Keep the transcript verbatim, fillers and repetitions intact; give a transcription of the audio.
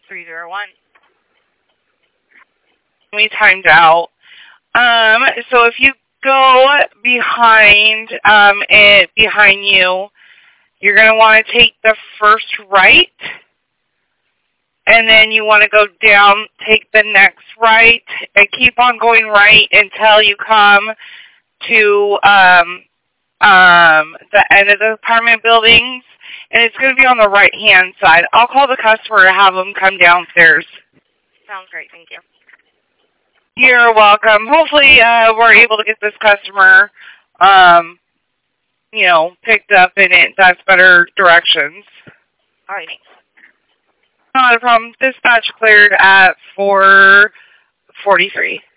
three zero one. We timed out. Um, so if you go behind um, it, behind you, you're going to want to take the first right, and then you want to go down, take the next right, and keep on going right until you come to um, um, the end of the apartment buildings, and it's going to be on the right-hand side. I'll call the customer to have them come downstairs. Sounds great. Thank you. You're welcome. Hopefully, uh, we're able to get this customer, um, you know, picked up and it that's better directions. All right, thanks. Not a problem. Dispatch cleared at four forty-three.